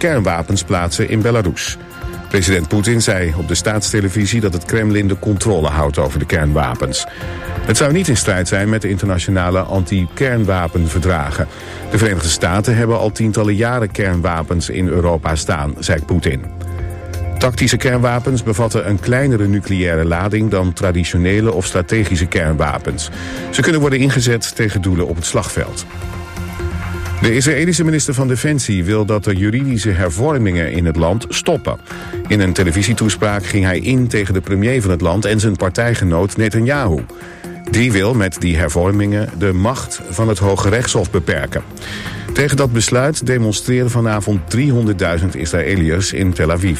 kernwapens plaatsen in Belarus. President Poetin zei op de staatstelevisie dat het Kremlin de controle houdt over de kernwapens. Het zou niet in strijd zijn met de internationale anti-kernwapenverdragen. De Verenigde Staten hebben al tientallen jaren kernwapens in Europa staan, zei Poetin. Tactische kernwapens bevatten een kleinere nucleaire lading dan traditionele of strategische kernwapens. Ze kunnen worden ingezet tegen doelen op het slagveld. De Israëlische minister van Defensie wil dat de juridische hervormingen in het land stoppen. In een televisietoespraak ging hij in tegen de premier van het land en zijn partijgenoot Netanyahu. Die wil met die hervormingen de macht van het Hoge Rechtshof beperken. Tegen dat besluit demonstreren vanavond 300.000 Israëliërs in Tel Aviv.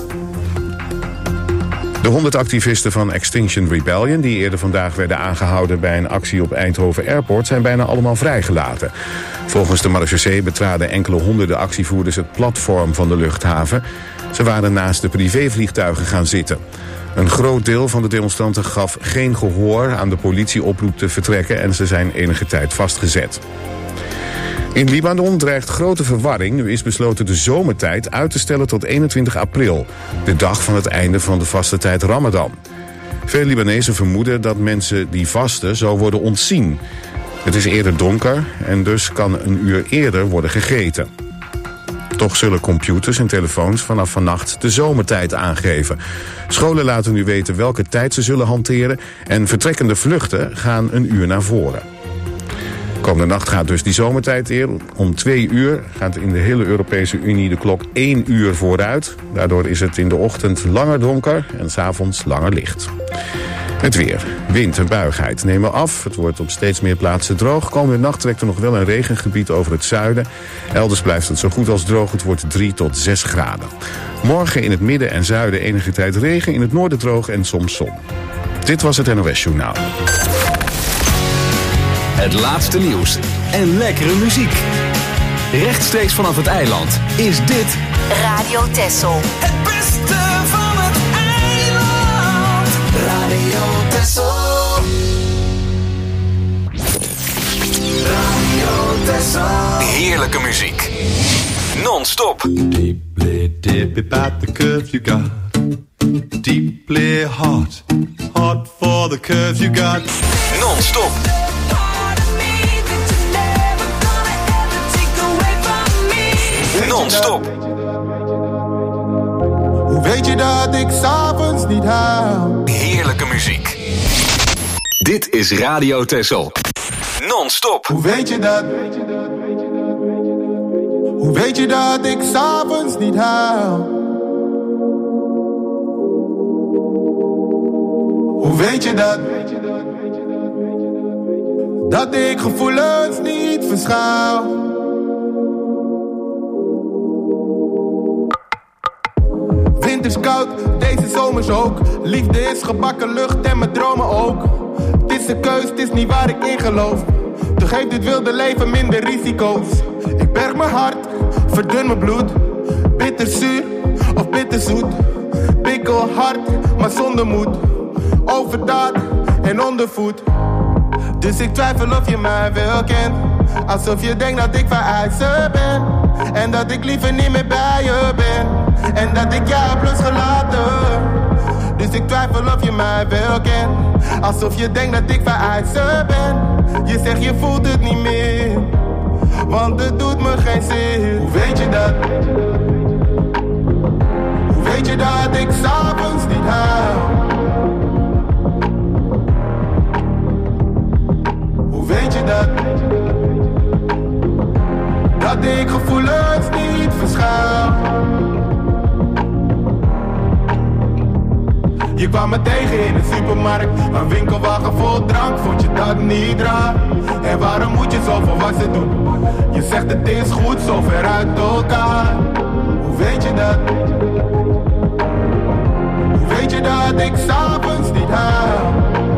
De 100 activisten van Extinction Rebellion, die eerder vandaag werden aangehouden bij een actie op Eindhoven Airport, zijn bijna allemaal vrijgelaten. Volgens de marechaussee betraden enkele honderden actievoerders het platform van de luchthaven. Ze waren naast de privévliegtuigen gaan zitten. Een groot deel van de demonstranten gaf geen gehoor aan de politieoproep te vertrekken en ze zijn enige tijd vastgezet. In Libanon dreigt grote verwarring. Nu is besloten de zomertijd uit te stellen tot 21 april. De dag van het einde van de vastentijd Ramadan. Veel Libanezen vermoeden dat mensen die vasten zo worden ontzien. Het is eerder donker en dus kan een uur eerder worden gegeten. Toch zullen computers en telefoons vanaf vannacht de zomertijd aangeven. Scholen laten nu weten welke tijd ze zullen hanteren en vertrekkende vluchten gaan een uur naar voren. Komende nacht gaat dus die zomertijd weer. Om 2 uur gaat in de hele Europese Unie de klok 1 uur vooruit. Daardoor is het in de ochtend langer donker en 's avonds langer licht. Het weer. Wind en buigheid nemen af. Het wordt op steeds meer plaatsen droog. Komende nacht trekt er nog wel een regengebied over het zuiden. Elders blijft het zo goed als droog. Het wordt 3 tot 6 graden. Morgen in het midden en zuiden enige tijd regen. In het noorden droog en soms zon. Dit was het NOS Journaal. Het laatste nieuws en lekkere muziek. Rechtstreeks vanaf het eiland is dit Radio Texel. Het beste van het eiland. Radio Texel. Radio Texel. heerlijke muziek. Non-stop. Deeply dip about the curves you got. Deeply hot, hot for the curves you got. Non-stop. Non-stop. Hoe weet je dat ik 's avonds niet huil? Heerlijke muziek. Dit is Radio Texel. Non-stop. Hoe weet je dat? Hoe weet je dat ik 's avonds niet huil? Hoe weet je dat? Dat ik gevoelens niet verschuil? Winters koud, deze zomers ook. Liefde is gebakken lucht en mijn dromen ook. Het is een keus, het is niet waar ik in geloof. Toch heeft dit wilde leven minder risico's. Ik berg mijn hart, verdun mijn bloed. Bitterzuur of bitterzoet. Pikkel hard, maar zonder moed. Overdaad en ondervoed. Dus ik twijfel of je mij wel kent. Alsof je denkt dat ik vereisen ben. En dat ik liever niet meer bij je ben. En dat ik jou heb losgelaten. Dus ik twijfel of je mij wel kent. Alsof je denkt dat ik vereisen ben. Je zegt je voelt het niet meer. Want het doet me geen zin. Hoe weet je dat? Hoe weet je dat ik 's avonds niet huil? Hoe weet je dat? Dat ik gevoelens niet verschuil. Je kwam me tegen in de supermarkt. Een winkelwagen vol drank, vond je dat niet raar? En waarom moet je zoveel wassen doen? Je zegt het is goed, zo ver uit elkaar. Hoe weet je dat? Hoe weet je dat ik 's avonds niet huil?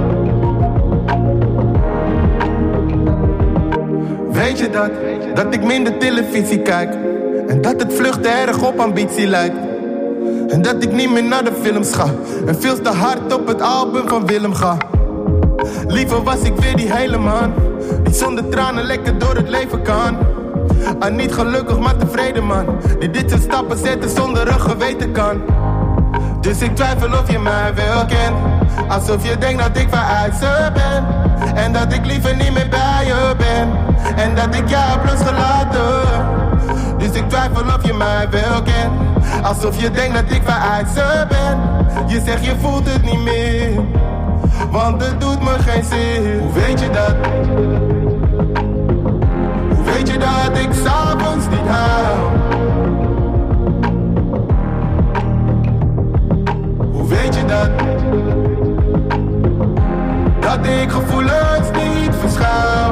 Weet je dat? Dat ik minder televisie kijk. En dat het vluchten erg op ambitie lijkt. En dat ik niet meer naar de films ga. En veel te hard op het album van Willem ga. Liever was ik weer die hele man. Die zonder tranen lekker door het leven kan. Een niet gelukkig, maar tevreden man, die dit soort stappen zetten zonder een geweten kan. Dus ik twijfel of je mij wel kent, alsof je denkt dat ik vanuit ze ben, en dat ik liever niet meer bij je ben, en dat ik jou heb losgelaten. Dus ik twijfel of je mij wel kent, alsof je denkt dat ik vanuit ze ben. Je zegt je voelt het niet meer, want het doet me geen zin. Hoe weet je dat? Hoe weet je dat ik 's avonds niet huil? Hoe weet je dat? Dat ik gevoelens niet verschuil.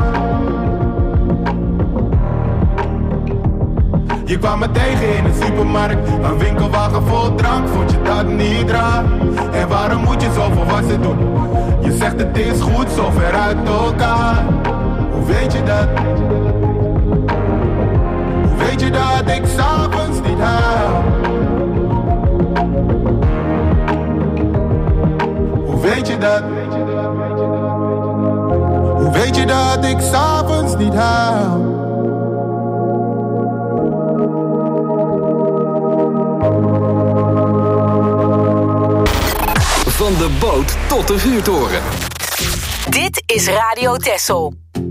Je kwam me tegen in een supermarkt, een winkelwagen vol drank, vond je dat niet raar? En waarom moet je zo volwassen doen? Je zegt het is goed, zo ver uit elkaar. Hoe weet je dat? Hoe weet je dat ik 's avonds niet huil? Hoe weet je dat? Hoe weet je dat ik 's avonds niet huil? Van de boot tot de vuurtoren. Dit is Radio Texel.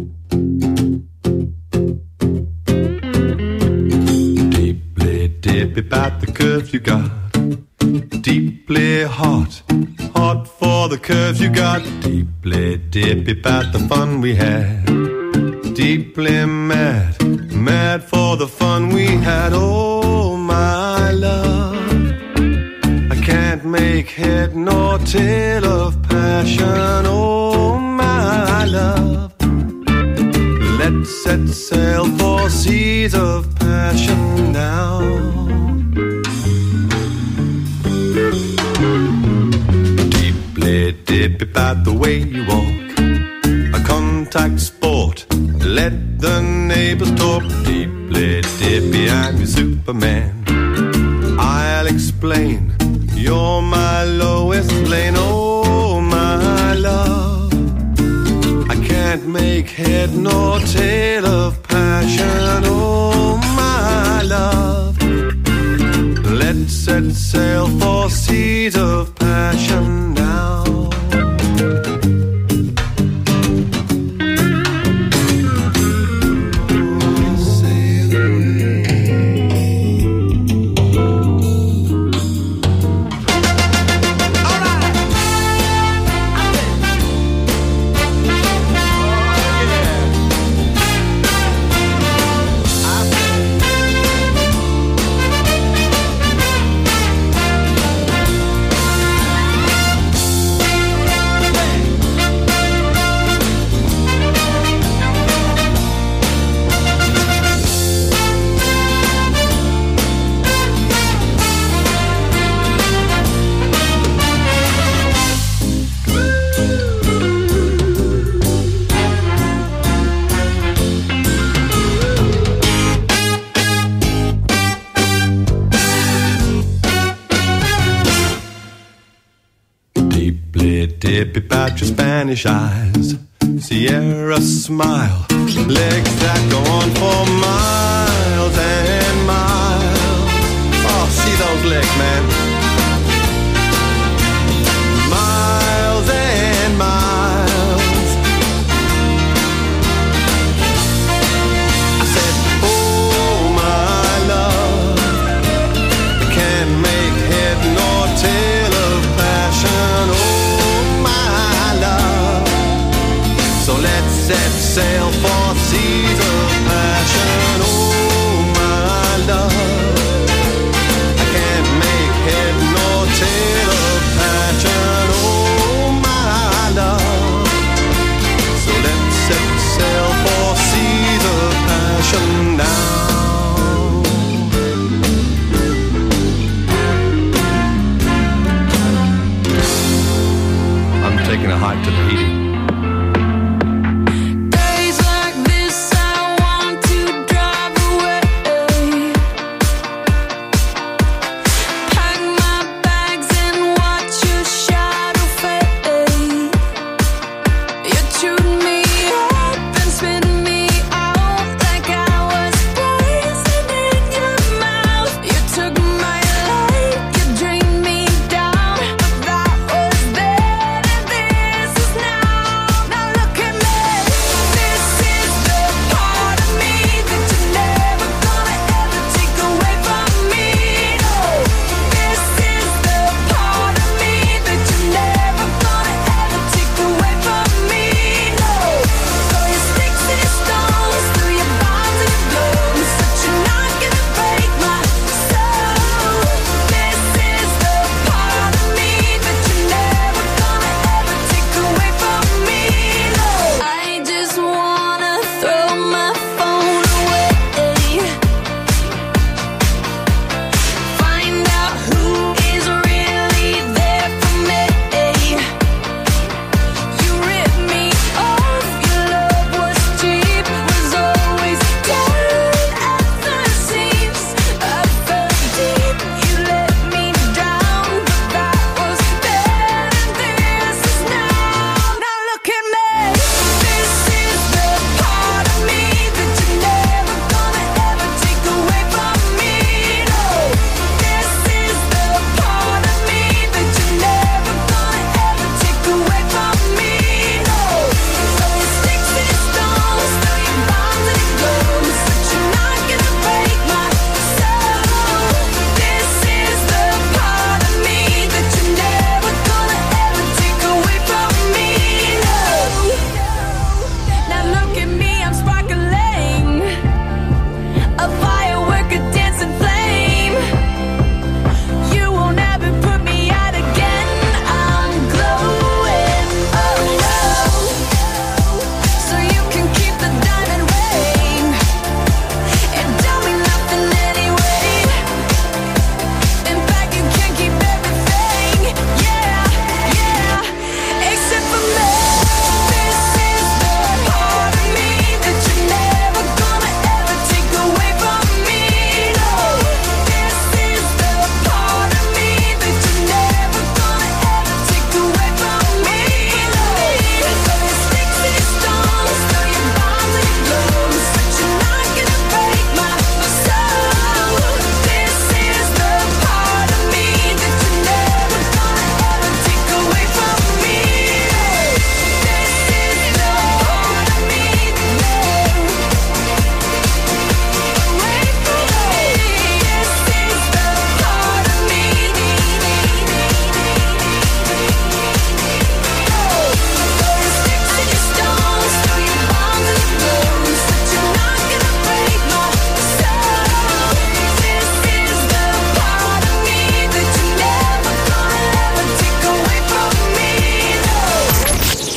Deeply dip about the curves you got. Deeply hot, hot for the curves you got. Deeply dip about the fun we had. Deeply mad, mad for the fun we had. Oh my love, I can't make head nor tail of passion. Oh my love, let's set sail for seas of passion now. Deeply dip about the way you walk, a contact sport, let the neighbors talk. Deeply dippy, I'm your Superman, I'll explain, you're my lowest lane. Oh my love, I can't make head nor tail of passion. Oh my love, let's set sail for seas of passion now. Dip about your Spanish eyes, Sierra smile, legs that go on for miles and miles. Oh, see those legs, man. Miles and miles. I said, oh my love, I can't make head nor tail of passion. Oh, so let's set sail for seas of passion. Oh my love, I can't make head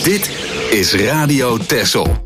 Dit is Radio Texel.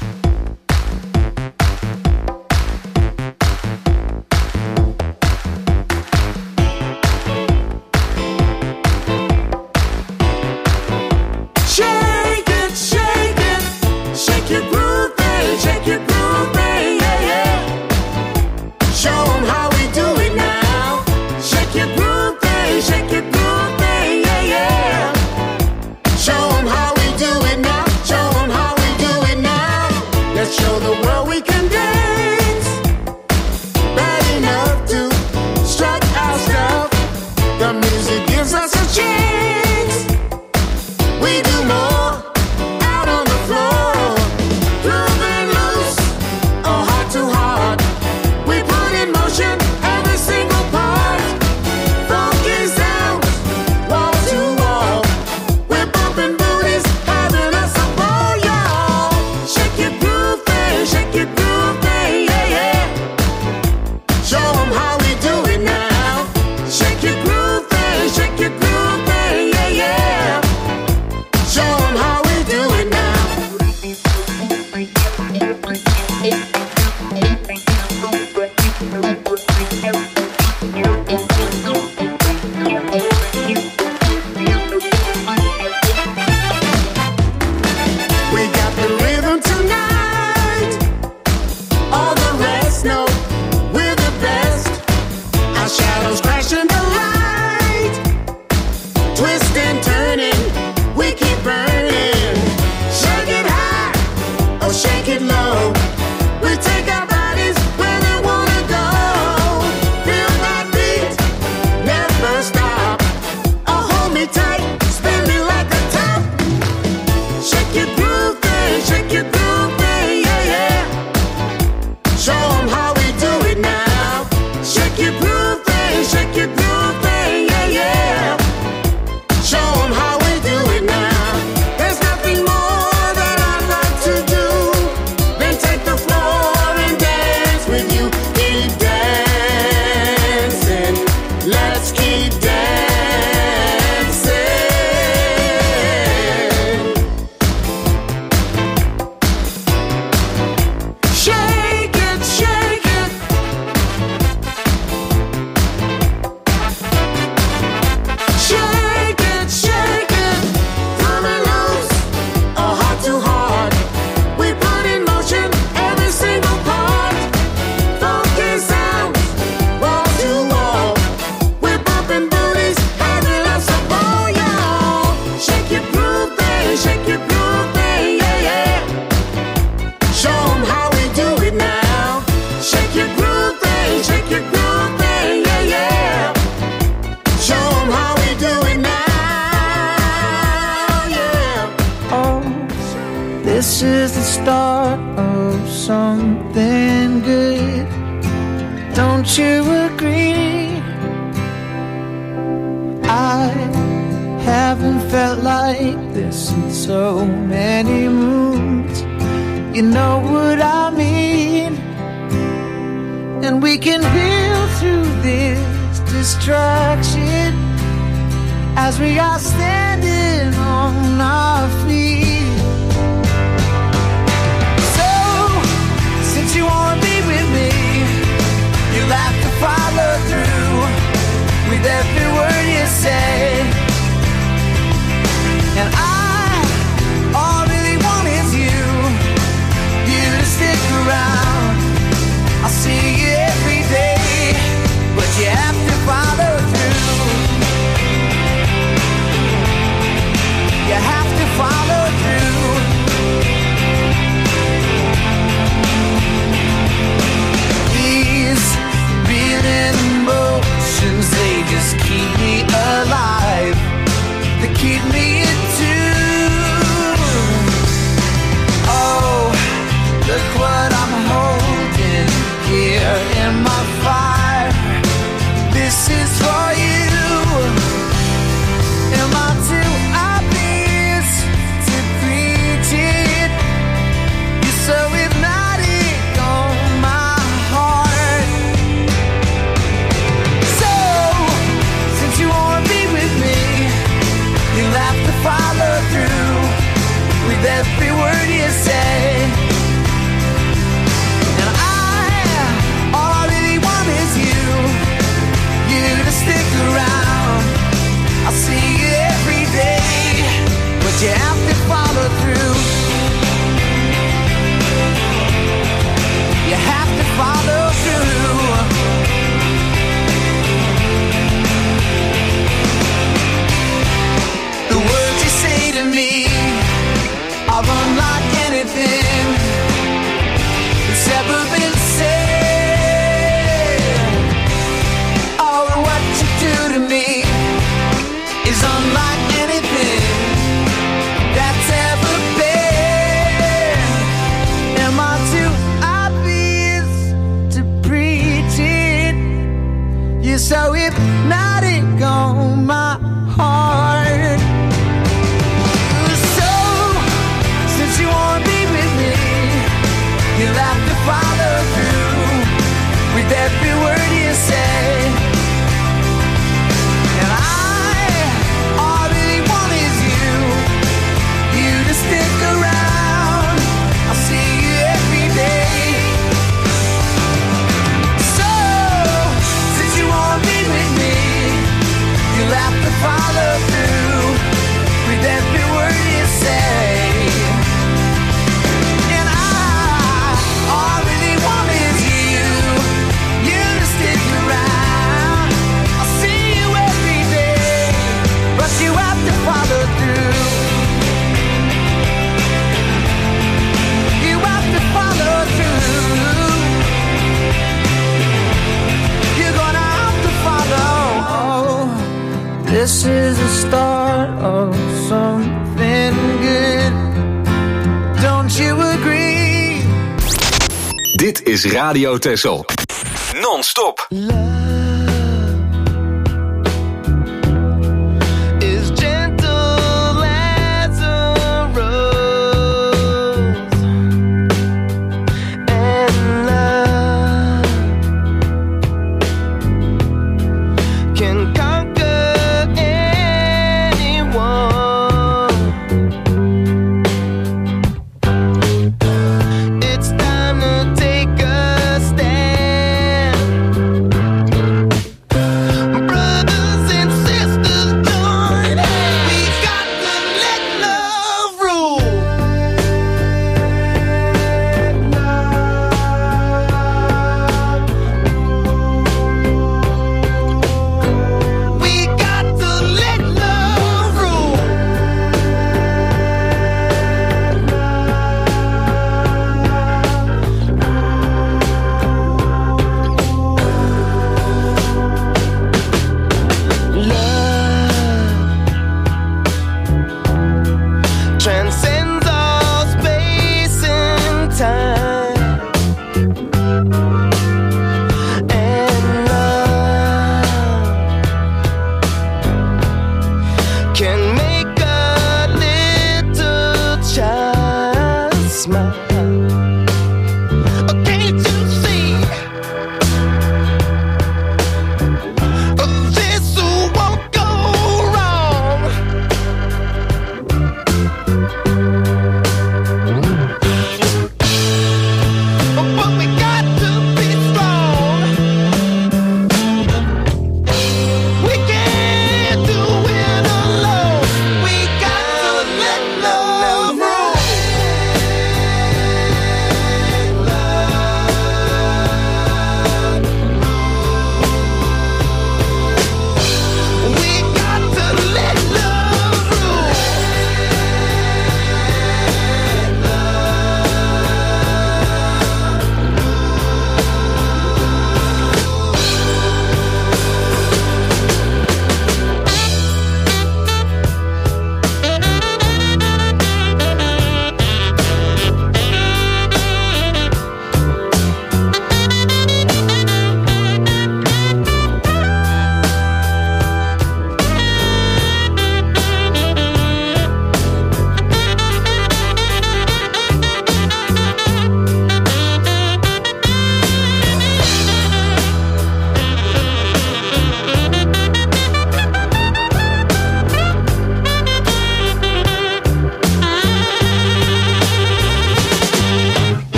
This is the start of something good. Don't you agree? I haven't felt like this in so many moons. You know what I mean? And we can build through this distraction as we are standing on our feet. Since you wanna be with me, you'll have to follow through with every word you say. And all I really want is you to stick around. I'll see you every day, but you have to follow through. You have to follow through. hypnotic on my heart. So, since you wanna be with me, you'll have to follow through with every word you say. And all I really want is you to stick around. I'll see you every day. So, since you won't be with me, you'll have to follow through with every word you say. And all I really want is you to stick around. I'll see you every day, but you have to follow through. You have to follow through. You're gonna have to follow. This is the start of something good. Don't you agree? Dit is Radio Texel. Non-stop. Is gentle as a rose, and love can conquer anyone. It's time to take a stand.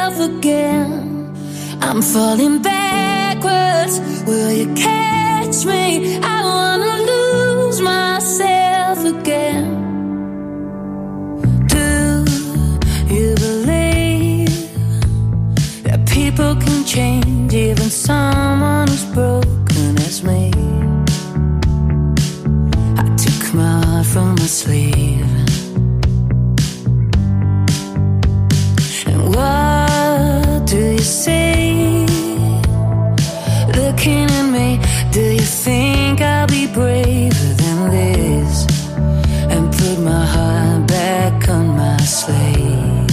myself again. I'm falling backwards. Will you catch me? I wanna lose myself again. Do you believe that people can change, even someone as broken as me? I took my heart from my sleeve. And what do you see? Looking at me, do you think I'll be braver than this? And put my heart back on my sleeve.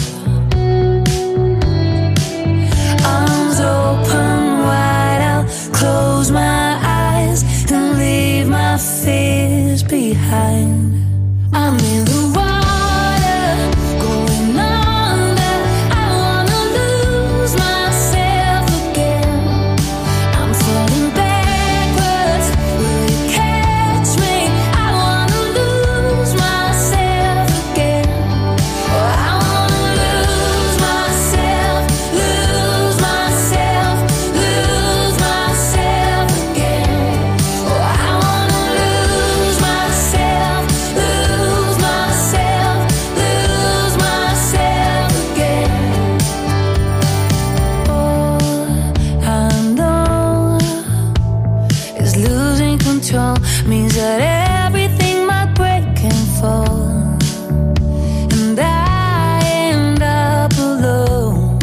Arms open wide, I'll close my eyes and leave my fears behind. I'm in the water, going under. I wanna lose myself again. I'm falling backwards. Will you catch me? I wanna lose myself again. Oh, I wanna lose myself, lose myself, lose myself again. Oh, I wanna lose myself, lose myself, lose myself again. All I know is losing control means that everything might break and fall, and I end up alone.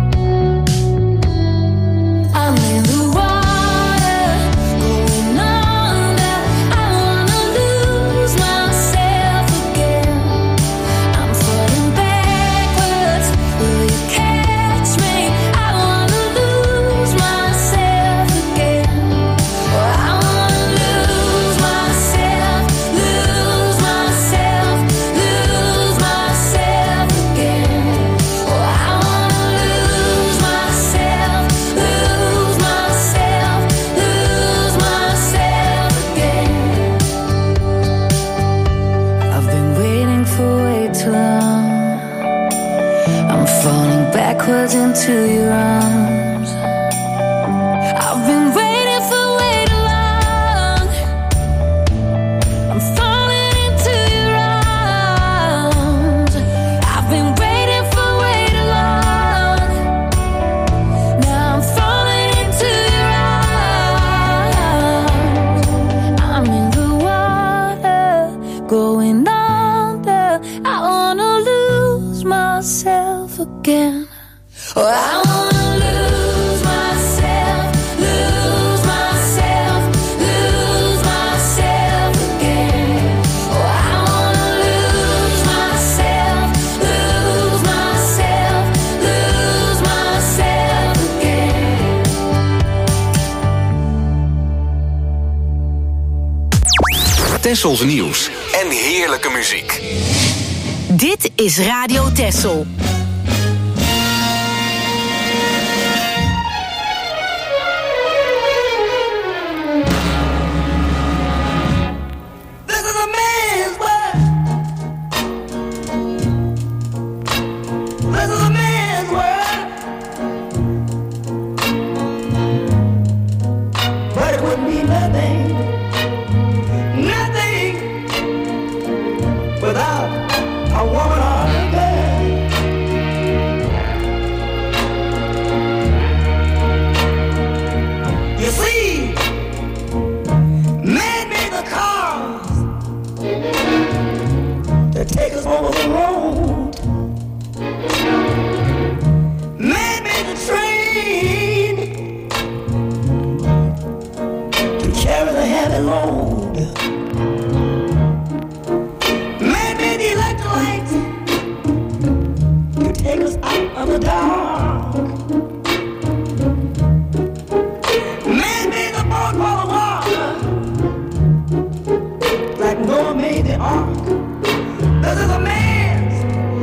I'm in the water, going under. I wanna lose myself again. I'm falling backwards. Will you catch me? I wanna lose myself again. Oh, I wanna lose myself, lose myself, lose myself again. Oh, I wanna lose myself, lose myself, lose myself again. I've been waiting for way too long. I'm falling backwards into your arms. I've been waiting for way too long. I'm falling into your arms. I've been waiting for way too long. Now I'm falling into your arms. I'm in the water, going under. I wanna lose myself again. Oh, I wanna lose myself, lose myself, lose myself again. Oh, I wanna lose myself, lose myself, lose myself again. Tessels nieuws en heerlijke muziek. Dit is Radio Tessel. This is a man's world. This is a man's world. But it wouldn't be nothing, nothing without a woman or a girl. You see, man made the cars to take us over the road. Man made the train to carry the heavy load. Man made the electric light to take us out of the dark. Man made the boat for the water, like Noah made the ark. This is a man's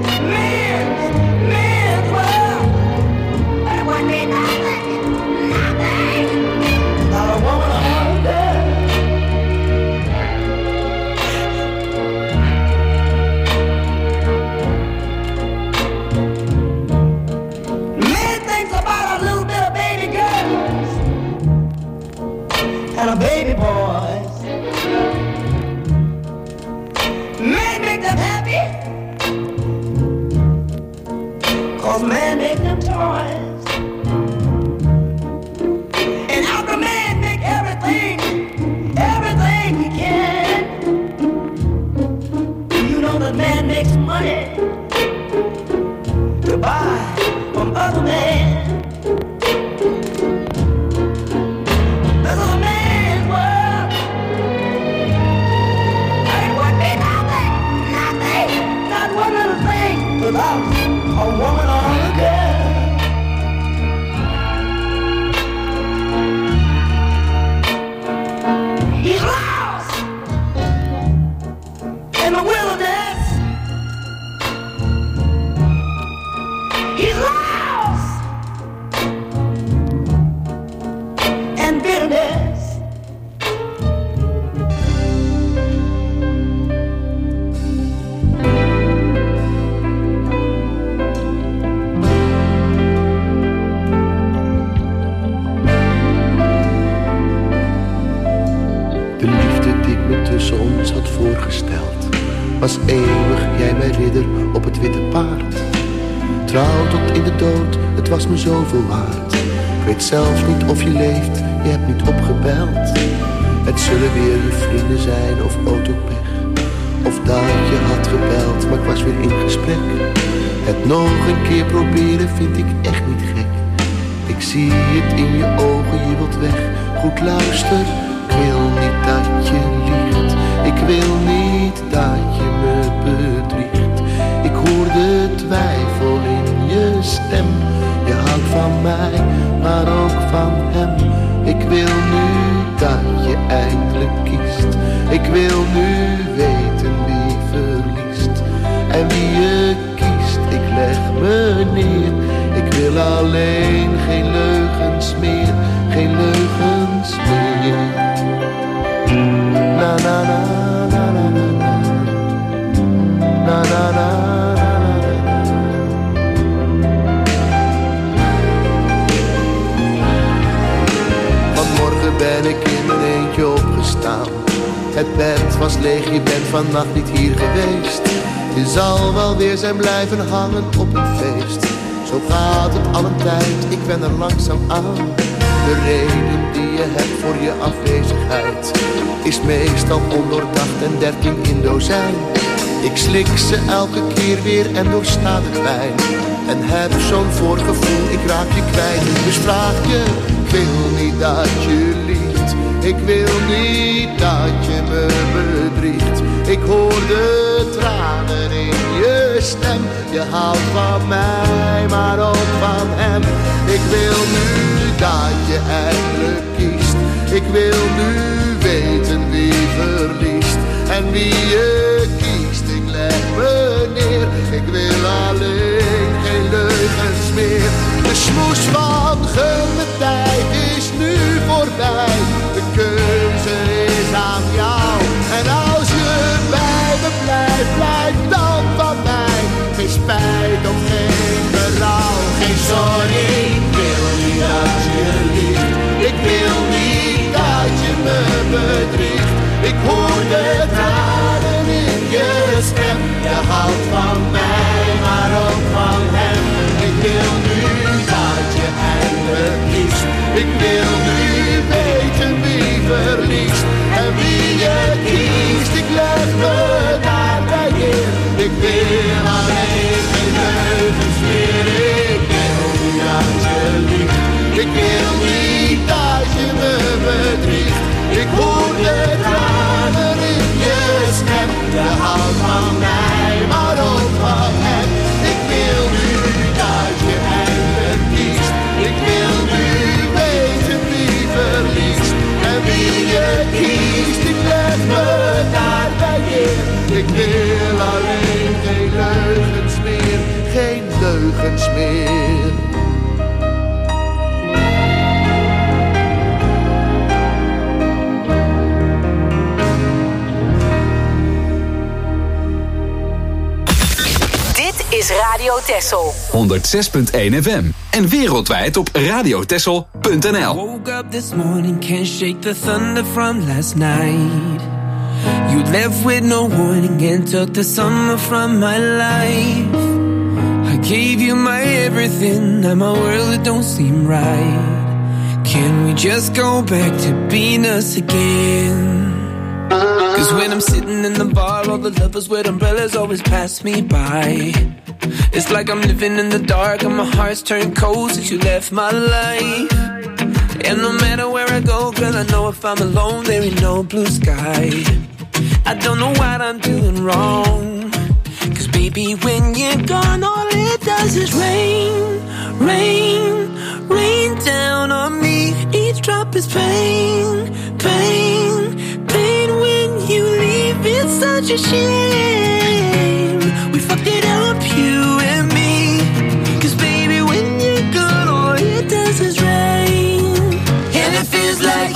world. But it wouldn't be nothing, nothing without a woman or a girl. Man man make them toys. And how the man make everything he can. You know the man makes money to buy from other men. This is a man's world. It would be nothing, not one little thing without a woman or a girl. He's lost in the wilderness. He's lost in bitterness. Tussen ons had voorgesteld, was eeuwig, jij mijn ridder op het witte paard. Trouw tot in de dood, het was me zoveel waard. Ik weet zelfs niet of je leeft, je hebt niet opgebeld. Het zullen weer je vrienden zijn of autopech, of dat je had gebeld, maar ik was weer in gesprek. Het nog een keer proberen vind ik echt niet gek. Ik zie het in je ogen, je wilt weg. Goed luister, ik wil niet dat je liegt. Ik wil niet dat je me bedriegt. Ik hoor de twijfel in je stem. Je houdt van mij, maar ook van hem. Ik wil nu dat je eindelijk kiest. Ik wil nu weten wie verliest. En wie je kiest, ik leg me neer. Ik wil alleen geen leugens meer. Geen leugens meer. Na na na na na na na na na. Vanmorgen ben ik in mijn eentje opgestaan. Het bed was leeg, je bent vannacht niet hier geweest. Je zal wel weer zijn blijven hangen op een feest. Zo gaat het al een tijd, ik ben er langzaam aan. De reden die je hebt voor je afwezigheid is meestal ondoordacht en 13 in dozijn. Ik slik ze elke keer weer en doorsta de pijn. En heb zo'n voorgevoel, ik raak je kwijt. Dus vraag je, ik wil niet dat je liegt. Ik wil niet dat je me bedriegt. Ik hoor de tranen in je stem. Je houdt van mij, maar ook van hem. Ik wil nu dat je eindelijk kiest. Ik wil nu weten wie verliest. En wie je kiest, ik leg me neer. Ik wil alleen geen leugens meer. De smoes van gun me tijd is nu voorbij. De keuze is aan jou. En als je bij me blijft, blijf dan van mij. Geen spijt of geen berouw. Geen sorry, ik wil niet dat je liegt. Ik wil niet dat je me bedriegt. Ik hoor de tranen in je stem. Je houdt van mij, maar ook van hem. Ik wil nu dat je eindelijk kiest. Ik wil nu weten wie verliest. En wie je kiest, ik leg me daarbij neer. Ik wil alleen geen leugens meer. Ik wil niet dat je liegt. Ik wil niet dat je me bedriegt. Ik hoor de tranen in je stem. Je houdt van mij, maar ook van hem. Ik wil nu dat je eindelijk kiest. Ik wil nu weten wie verliest. En wie je kiest, ik leg me daarbij neer. Ik wil alleen geen leugens meer. Geen leugens meer. Is Radio Texel 106.1 FM en wereldwijd op radiotexel.nl. Woke up this morning, can't shake the thunder from last night. You left with no warning and took the summer from my life. I gave you my everything, now my world it don't seem right. Can we just go back to being us again? Cause when I'm sitting in the bar, all the lovers with umbrellas always pass me by. It's like I'm living in the dark and my heart's turned cold since you left my life. And no matter where I go, girl, I know if I'm alone, there ain't no blue sky. I don't know what I'm doing wrong. Cause baby, when you're gone, all it does is rain, rain, rain down on me. Each drop is pain, pain, pain. When you leave, it's such a shame. We fucked it up, you and me. Cause baby, when you're gone, all it does is rain. And it feels like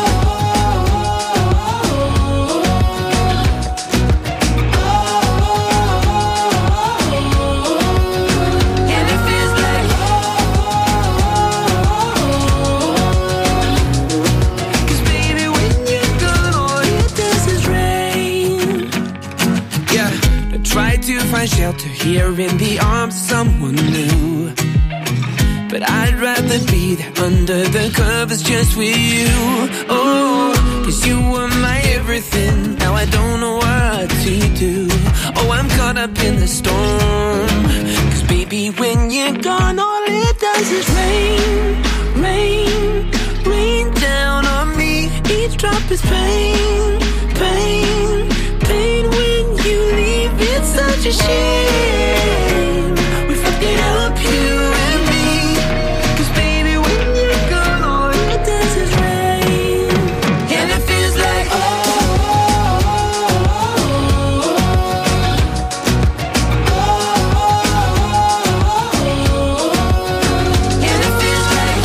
find shelter here in the arms of someone new. But I'd rather be there under the covers just with you. Oh, cause you were my everything. Now I don't know what to do. Oh, I'm caught up in the storm. Cause baby, when you're gone, all it does is rain, rain, rain down on me. Each drop is pain, pain, pain. When you leave, it's such a shame. We fucked it up, you and me. Cause baby, when you're gone, all it does is rain. And it feels like and it feels like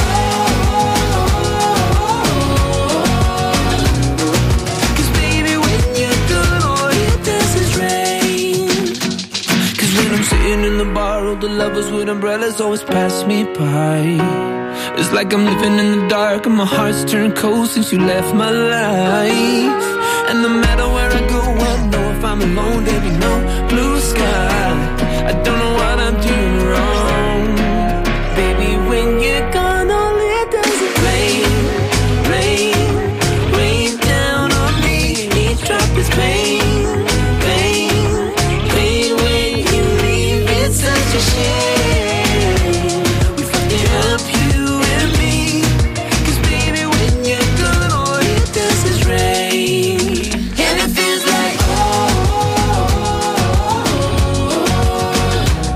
cause baby, when you're gone, all it does is rain. Cause when I'm sitting in the bar, all the lovers with umbrellas always pass me by. It's like I'm living in the dark and my heart's turned cold since you left my life. And no matter where I go, I know if I'm alone, there be no blue sky. I don't know what I'm doing wrong. Baby, when you're gone, all it does is rain, rain, rain down on me. Each drop is pain, pain, pain. When you leave, it's such a shame. We fucked it up, you and me. Cause baby, when you're gone, all it does is rain. And it feels like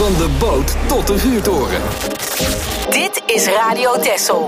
Van de boot tot de vuurtoren. Dit is Radio Texel.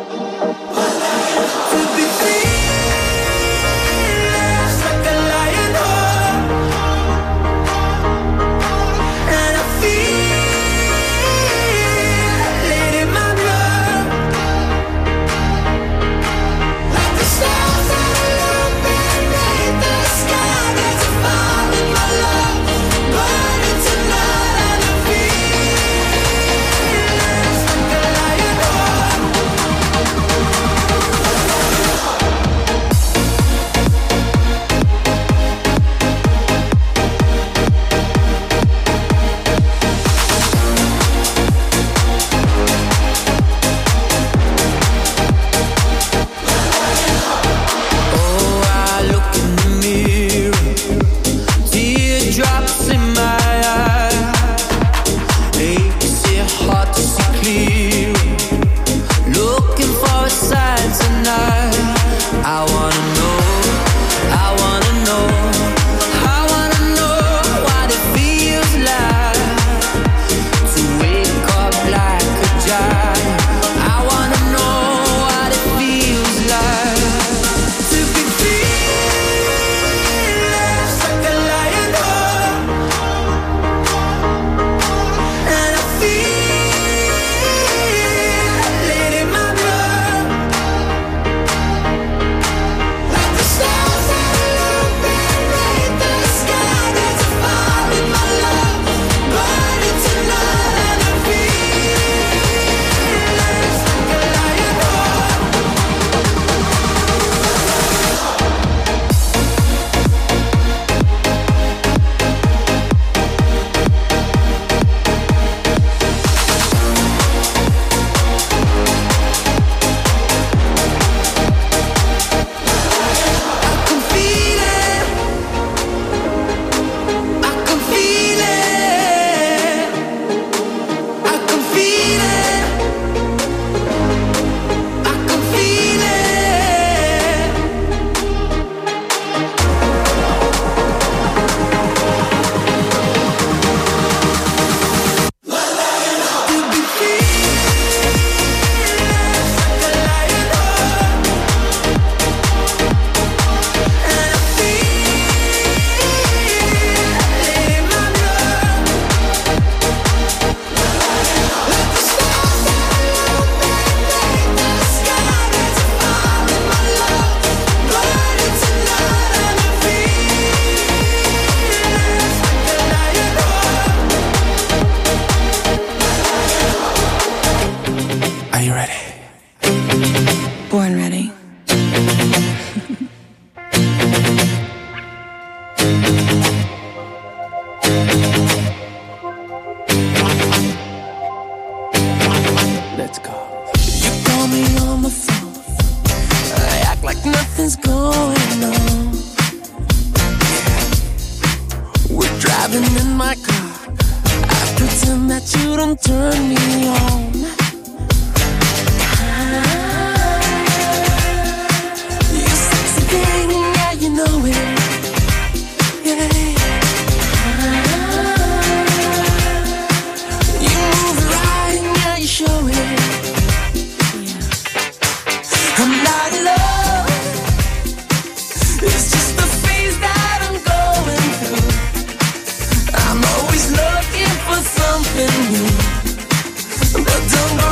But don't go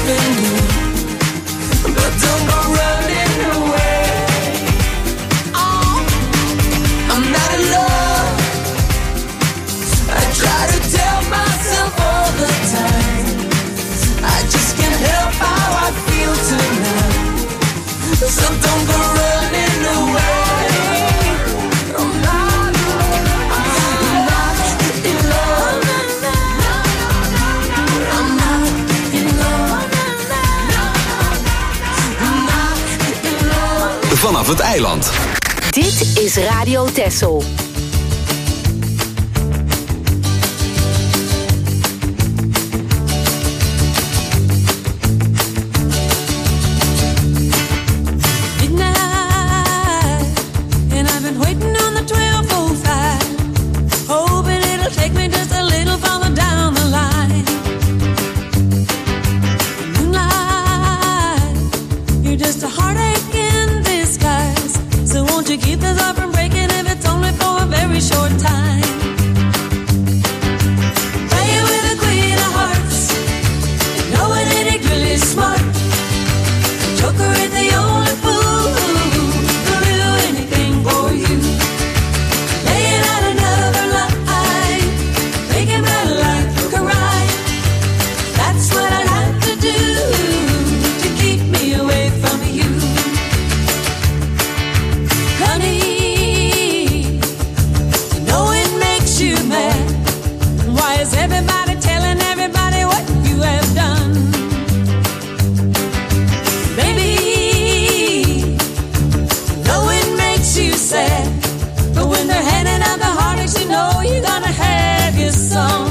something new. But don't go running away. Oh, I'm not in love. I try to tell myself all the time. I just can't help how I feel tonight. So don't go running away. I'm not in love. I'm not in love. I'm not in love. Vanaf het eiland. Dit is Radio Texel. To keep this up from breaking if it's only for a very short time. Playing with the queen of hearts, knowing that it really smart. Joker is the only fool who'll do anything for you. Laying out another lie, making my life look right. That's what I have to do to keep me away from you. Honey, know it makes you mad. Why is everybody telling everybody what you have done? Baby, know it makes you sad. But when they're handing out the heartaches, you know you're gonna have your song.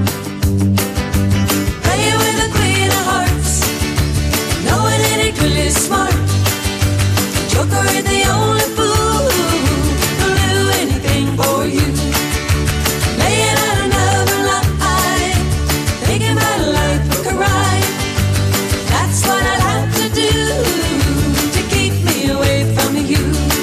Playing with the queen of hearts, knowing that it really smart. Joker is the only fool who'll do anything for you. Laying out another lie, making my life look right. That's what I'd have to do to keep me away from you.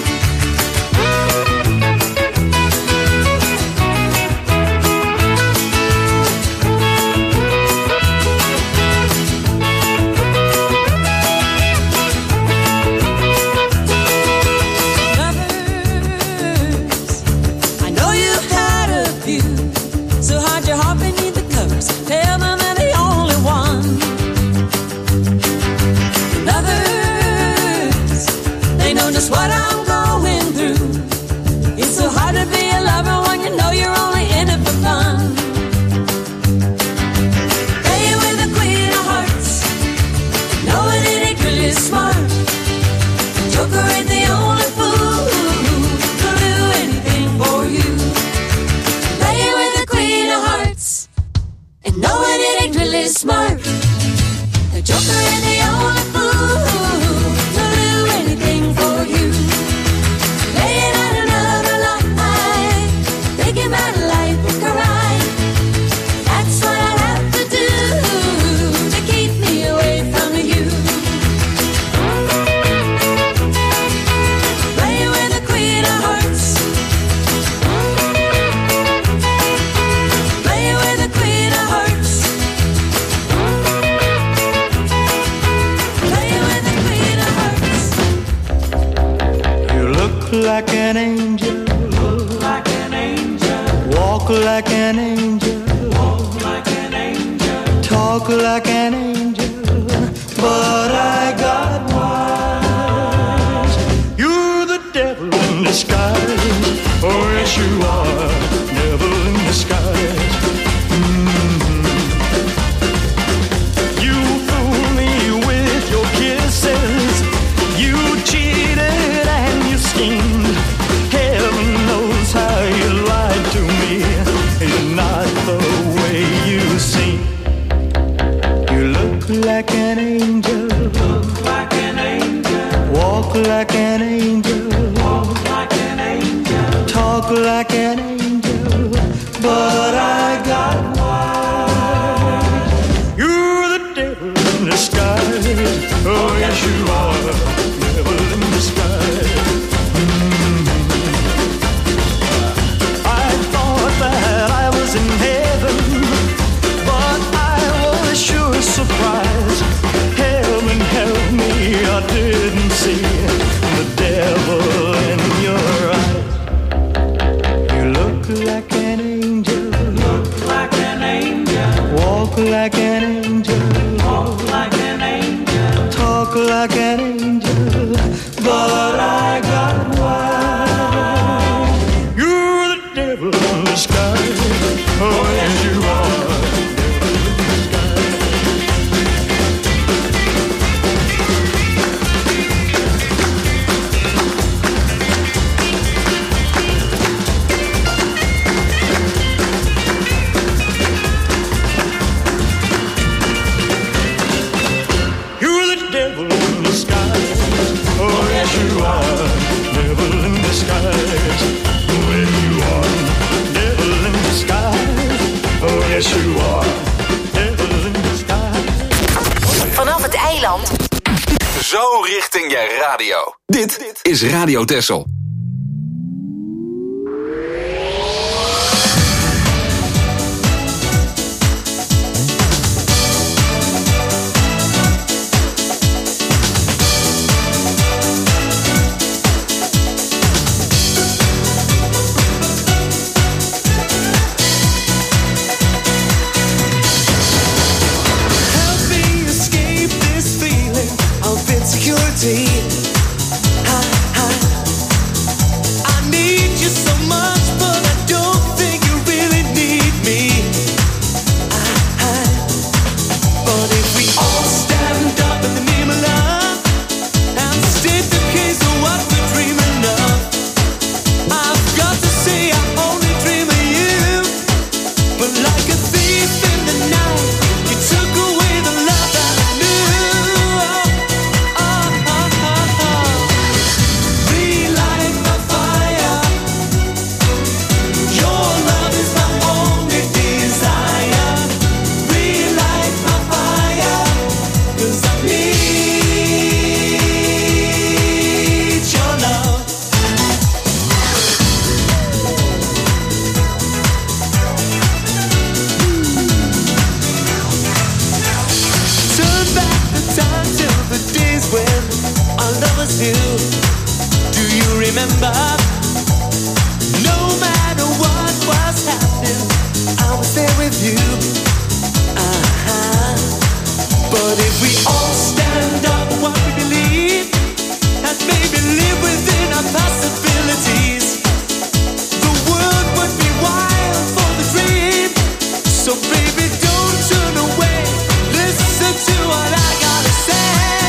So hide your heart beneath the covers. Tell them they're the only one. Others, they know just what I'm going through. It's so hard to be a lover when you know you're only in it for fun. Playing with the queen of hearts, knowing it ain't really smart. Joker ain't the only fool who'll do anything for you. Playing with the queen of hearts, and knowing it ain't really smart. The Joker ain't the only fool who'll do anything for you. Laying out another lie, making my life look right. That's what I have to do to keep me away from you. Playing with the queen of hearts, playing with the queen of hearts, playing with the queen of hearts. You look like an angel, look like an angel. Walk like an angel, walk like an angel. Talk like an angel, but I got wise. You're the devil in disguise. Oh yes you are, devil in disguise. You fool me with your kisses. You cheated and you schemed. Heaven knows how you lied to me. It's not the way you seem. You look like an angel, look like an angel. Walk like an angel, walk like an angel. Talk like an angel, but I got wise. You're the devil in disguise. Oh yes you are, devil in disguise. I thought that I was in heaven, but I was sure surprised walk like an angel, but I got wild. You're the devil in disguise. Oh, yes, you are. Vanaf het eiland. Zo richting je radio. Dit is Radio Texel. I need you so much, but I don't think you really need me. But if we all stand up in the name of love and state the case of what we're dreaming of, I've got to say I only dream of you. But like a thief in the night, you took away the love that I knew. Do you remember? No matter what was happening, I was there with you. But if we all stand up for what we believe and maybe live within our possibilities, the world would be wild for the dream. So baby, don't turn away. Listen to what I gotta say.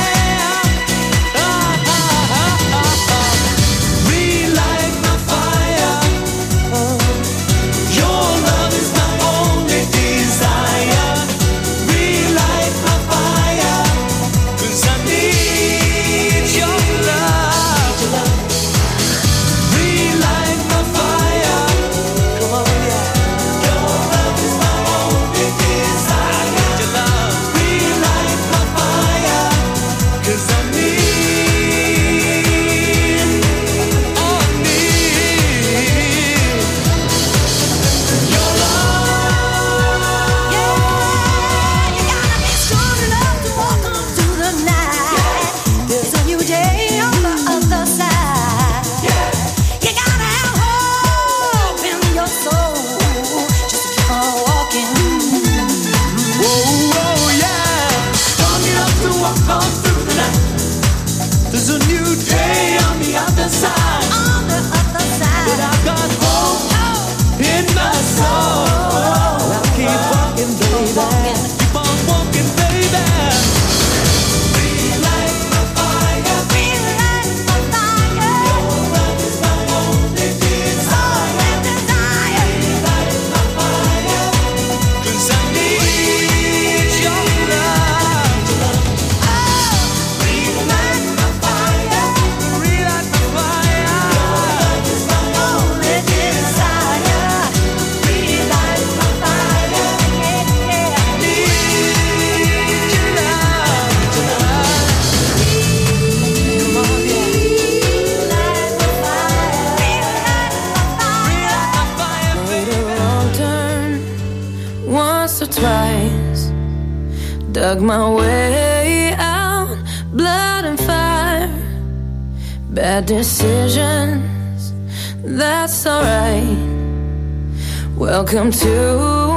Dug my way out, blood and fire, bad decisions, that's alright. Welcome to